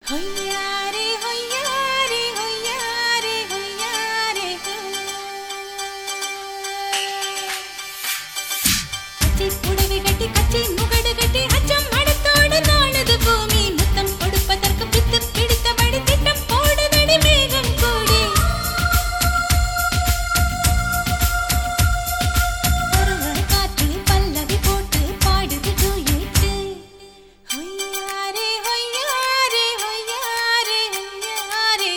ஹொய்யாரே ஹொய்யாரே ஹொய்யாரே ஹொய்யாரே கட்டி புடவை கட்டி கட்டி முகடு கட்டி அச்சம் மடத்தோடு நானது பூமி முத்தம் கொடுப்பதற்கு பித்து பிடித்தபடி திட்டம் போடுதடி மேகம் கூடி பருவ காற்று பல்லவி போட்டு பாடுது டூயட்டு ஹொய்யாரே ஹொய்யாரே ஹொய்யாரே ஹொய்யாரே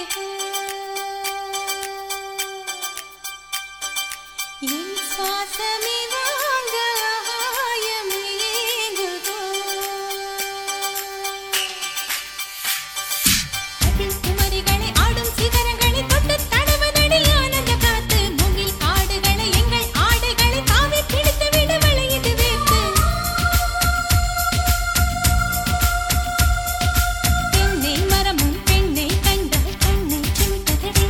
என் சுவாசமே வாங்க ஆயம் ஏங்குதோ அதில் குமரிகளை ஆடும் சிகரங்களை தொட்டு தடவதடி ஆனந்த காத்து மூங்கில் காடுகளை எங்கள் ஆடைகளை காவி பிடித்து விட வளையுது வேர்த்து தென்னை மரமும் பெண்ணை கண்டால் கண்ணை சிமிட்டதடி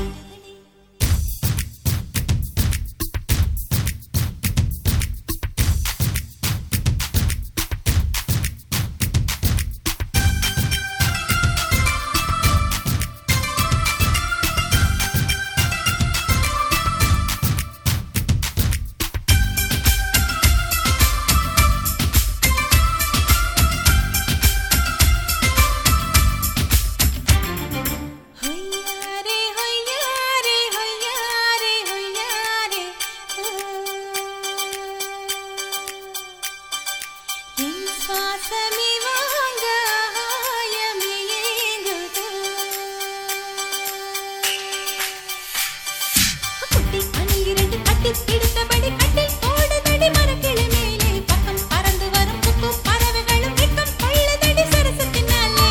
ஹொய்யாரே ஹொய்யாரே ஹொய்யாரே ஹொய்யாரே என் சுவாசமே வாங்க ஆயம் ஏங்குதோ குட்டி அணில் இரண்டு கட்டி பிடித்தபடி கட்டில் போடுதடி மரக்கிளை மேலே பக்கம் பறந்து வரும் குக்கு பறவைகளும் வெட்கம் கொள்ளுதடி சரசத்தினாலே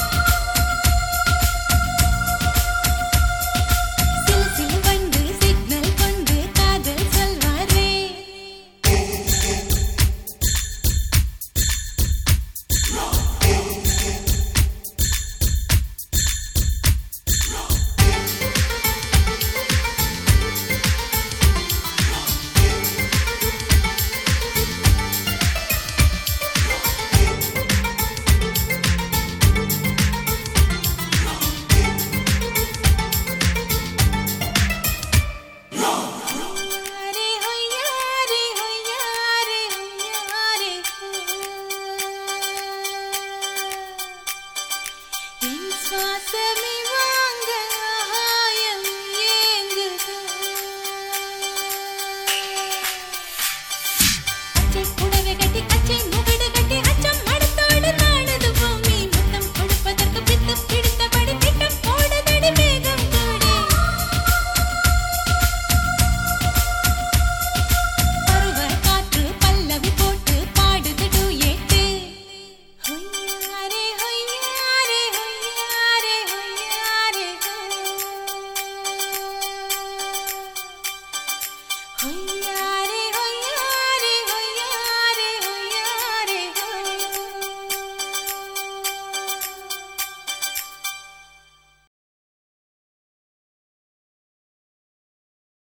சிலு சிலு வந்து சிக்னல் கொண்டு காதல் சொல்வாரே ஹொய்யாரே ஹொய்யாரே ஹொய்யாரே ஹொய்யாரே என் சுவாசமே